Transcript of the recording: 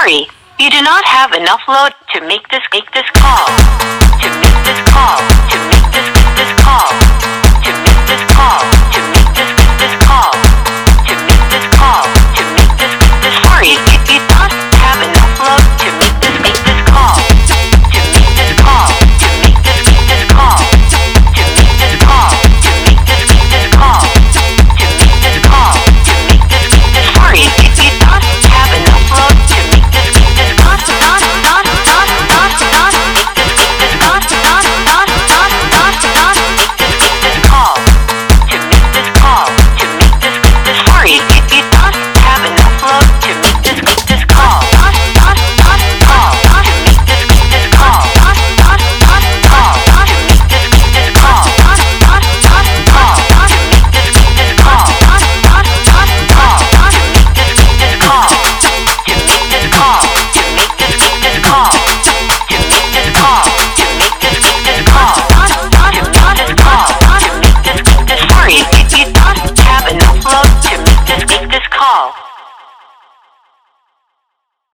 Sorry, you do not have enough load to make this call. To make this call. To make this call. To make this call. To make this call. To make this call. To make this. Sorry, you do not have enough load to make this call. To make this call. To make this call. To make this call. To make this call. To make this call. To make this. Sorry, you do not have enough load to make this call. Sorry, you do not have enough load to make this call.